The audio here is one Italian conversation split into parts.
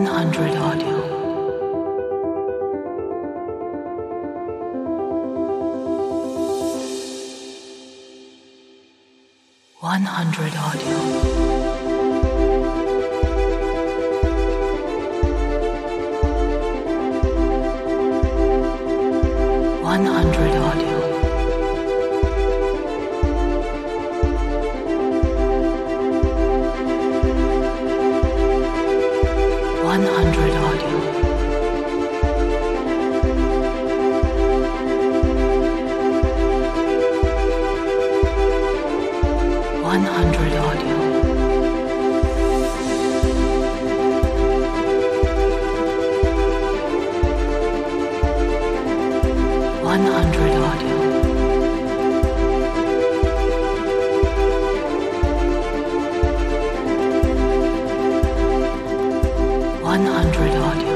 100 audio. 100 audio. 100 audio. 100 audio. 100 audio. 100 audio. 100 audio.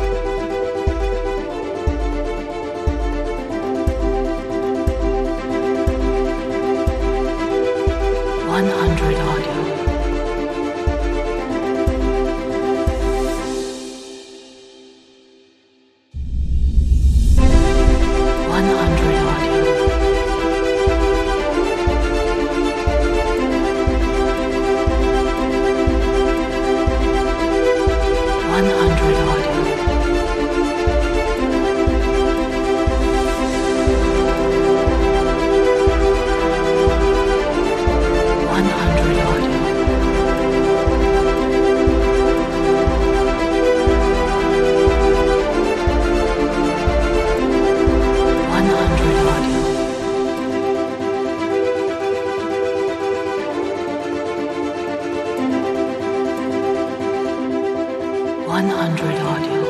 100 audio. 100 audio. 100 audio. 100 audio. 100 audio. 100 audio.